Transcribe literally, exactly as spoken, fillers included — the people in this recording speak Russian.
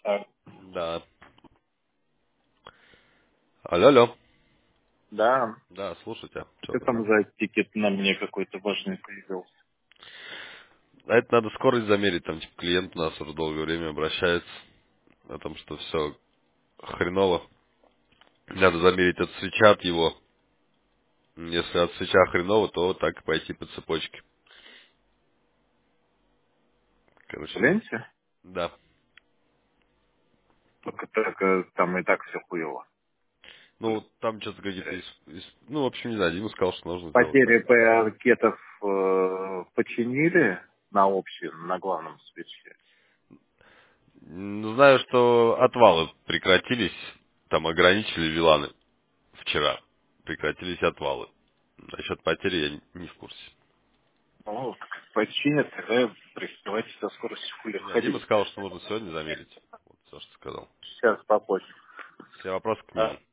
Так, Да. Алло, алло. да. Да, слушайте, что Что там? там за тикет на мне какой-то важный появился? А это надо скорость замерить, там типа клиент у нас уже долгое время обращается о том, что все хреново. Надо замерить от свеча от его. Если от свеча хреново, то вот так и пойти по цепочке. Короче, надо. Ленте? Да. Только, только там и так все хуево. Ну, там что-то какие-то... из- из- Ну, в общем, не знаю, Дима сказал, что нужно сделать так. Потери пакетов э, починили на общем, на главном свече. М, Знаю, что отвалы прекратились. Там ограничили виланы вчера. Прекратились отвалы. Насчет потери я не не в курсе. Ну, починят, тогда приставайте со скоростью хули Не, Дима ходить. сказал, что нужно сегодня замерить. Вот все, что сказал. Сейчас попозже. Все вопросы к А, нему.